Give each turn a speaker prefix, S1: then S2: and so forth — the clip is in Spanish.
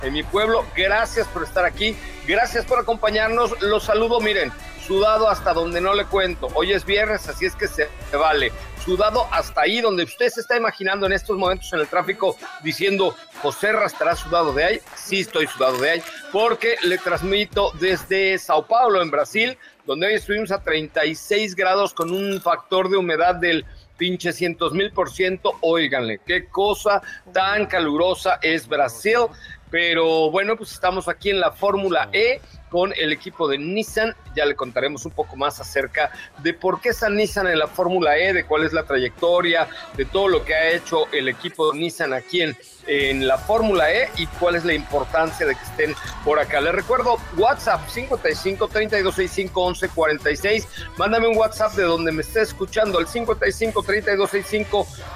S1: en mi pueblo. Gracias por estar aquí, gracias por acompañarnos. Los saludo, miren, sudado hasta donde no le cuento. Hoy es viernes, así es que se vale. Sudado hasta ahí donde usted se está imaginando en estos momentos en el tráfico diciendo, Joserra, ¿estará sudado de ahí? Sí, estoy sudado de ahí, porque le transmito desde Sao Paulo, en Brasil, donde hoy estuvimos a 36 grados con un factor de humedad del pinche 100,000%. Óiganle, qué cosa tan calurosa es Brasil. Pero bueno, pues estamos aquí en la Fórmula E con el equipo de Nissan. Ya le contaremos un poco más acerca de por qué está Nissan en la Fórmula E, de cuál es la trayectoria, de todo lo que ha hecho el equipo de Nissan aquí en la Fórmula E y cuál es la importancia de que estén por acá. Les recuerdo, WhatsApp 55-3265-1146. Mándame un WhatsApp de donde me esté escuchando, al 55-3265